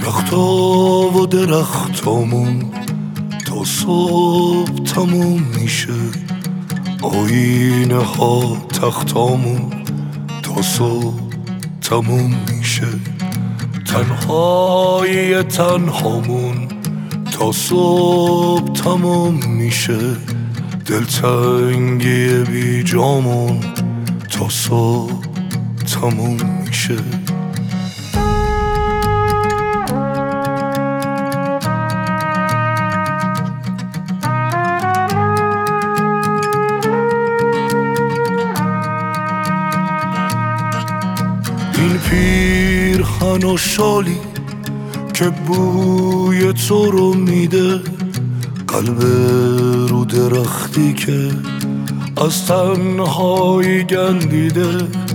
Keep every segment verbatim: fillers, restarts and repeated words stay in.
رختا و درختامون تا صبح تموم میشه، آینه ها تختامون تا صبح تموم میشه، تنهایی تنهامون تا صبح تموم میشه، دلتنگی بی جامون تا صبح تموم میشه. این پیرهن و شالی که بوی تو رو میده، قلب رو درختی که از تنهایی گندیده،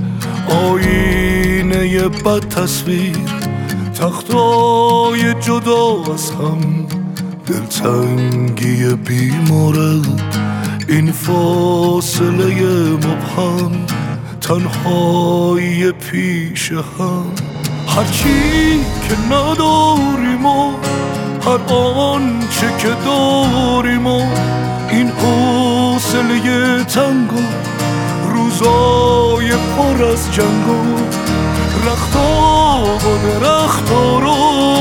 آینه بد تصویر، تختای جدا از هم، دلتنگی بیمورد، این فاصله مبهم، تنهایی پیش هم. هرچی که نداریم و هر آنچه که داریم و این حوصله تنگ و روزای پر از جنگ و رختا و درختا رو،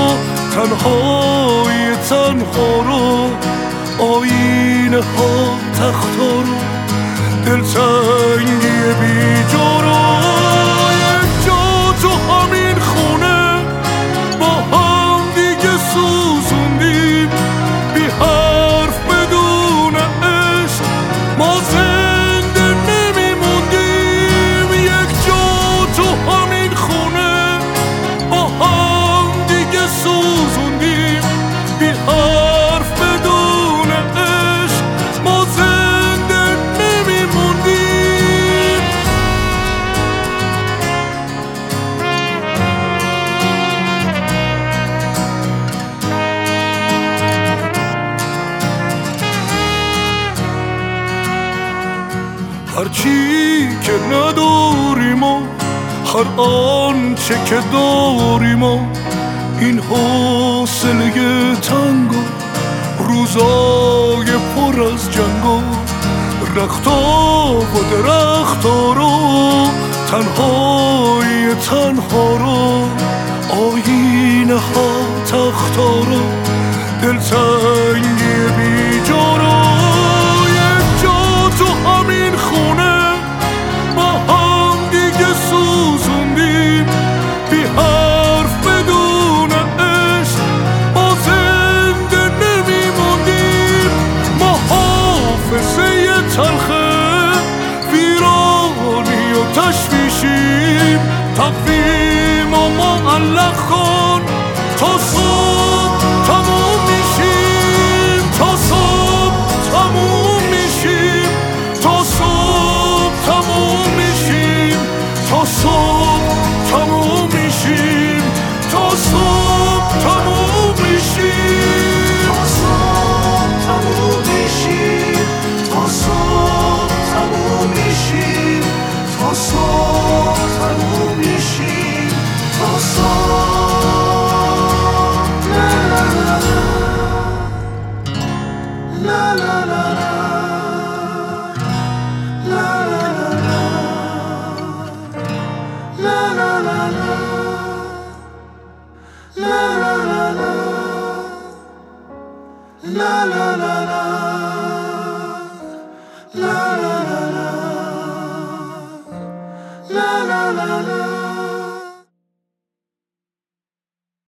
تنهایی تنها رو، آینه ها تختا رو، دلتنگی بی جا رو. یک جا تو همین خونه با هم دیگه سوزوندیم، بی حرف بدون عشق ما زنده نمیموندیم. یک جا تو همین خونه با هم دیگه سوزوندیم، بی حرف بدون عشق ما زنده نمیموندیم. هرچی که نداریم و هر آنچه که داریم و این حوصله تنگ و روزای پر از جنگ و رختا و درختا رو، تنهایی تنها رو، آینه ها تختا رو، دلتنگی بی جا رو. یک جا تو همین خونه با هم دیگه سوزوندیم، بی حرف بدون عشق ما زنده نمیموندیم. ما حافظه تلخه ویرانی و تشویشیم، تقویم و معلق کن تا صبح تموم میشیم، تا صبح تموم میشیم، تا صبح تموم میشیم، تا صبح تموم میشیم، تا صبح تموم میشیم، تا صبح تموم میشیم، تا صبح تموم میشیم، تا صبح تموم میشیم، تا صبح. لا لا لا لا لا لا لا la la la la